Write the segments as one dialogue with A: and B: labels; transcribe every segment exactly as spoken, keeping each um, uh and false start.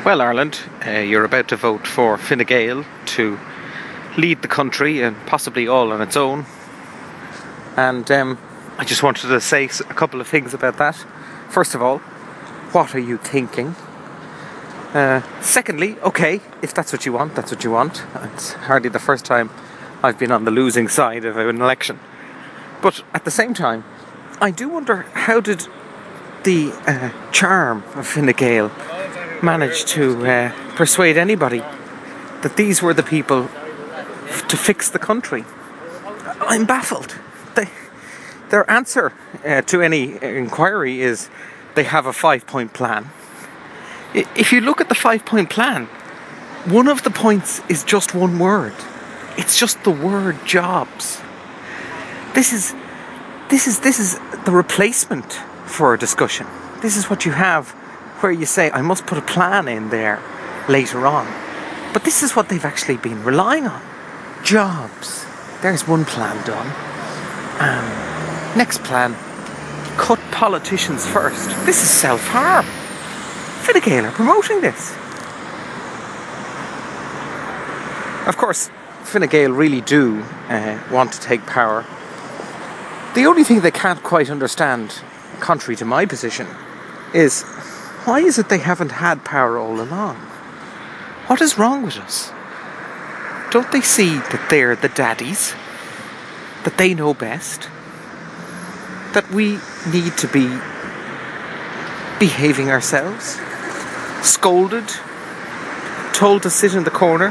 A: Well, Ireland, uh, you're about to vote for Fine Gael to lead the country, and possibly all on its own. And um, I just wanted to say a couple of things about that. First of all, what are you thinking? Uh, secondly, okay, if that's what you want, that's what you want. It's hardly the first time I've been on the losing side of an election. But at the same time, I do wonder, how did the uh, charm of Fine Gael manage to uh, persuade anybody that these were the people f- to fix the country? I'm baffled. They, their answer uh, to any inquiry is they have a five-point plan. I- if you look at the five-point plan, one of the points is just one word. It's just the word jobs. This is this is this is the replacement for a discussion. This is what you have, where you say, I must put a plan in there later on. But this is what they've actually been relying on. Jobs. There's one plan done. Um, next plan, cut politicians first. This is self-harm. Fine Gael are promoting this. Of course, Fine Gael really do uh, want to take power. The only thing they can't quite understand, contrary to my position, is why is it they haven't had power all along? What is wrong with us? Don't they see that they're the daddies? That they know best? That we need to be behaving ourselves? Scolded? Told to sit in the corner?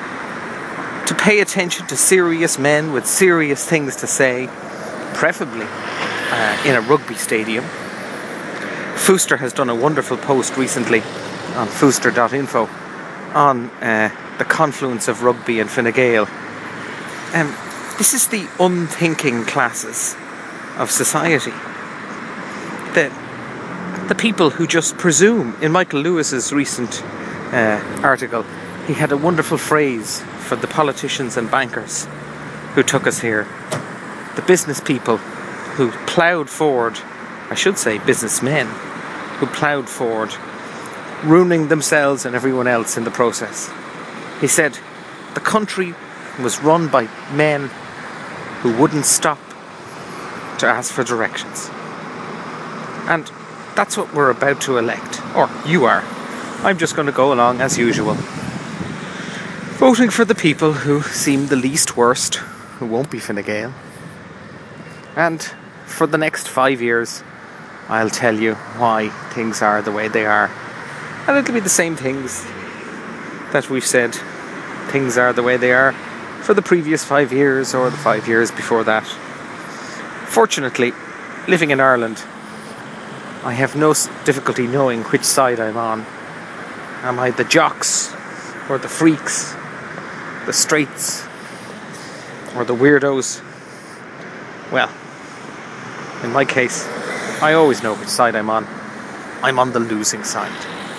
A: To pay attention to serious men with serious things to say? Preferably uh, in a rugby stadium. Fooster has done a wonderful post recently on fooster dot info on uh, the confluence of rugby and Fine Gael. Um, this is the unthinking classes of society. The, the people who just presume. In Michael Lewis's recent uh, article, he had a wonderful phrase for the politicians and bankers who took us here. The business people who ploughed forward, I should say businessmen, who ploughed forward, ruining themselves and everyone else in the process. He said the country was run by men who wouldn't stop to ask for directions. And that's what we're about to elect. Or you are. I'm just going to go along as usual, voting for the people who seem the least worst, who won't be Fine Gael. And for the next five years, I'll tell you why things are the way they are. And it'll be the same things that we've said things are the way they are for the previous five years or the five years before that. Fortunately, living in Ireland, I have no difficulty knowing which side I'm on. Am I the jocks or the freaks, the straights or the weirdos? Well, in my case, I always know which side I'm on. I'm on the losing side.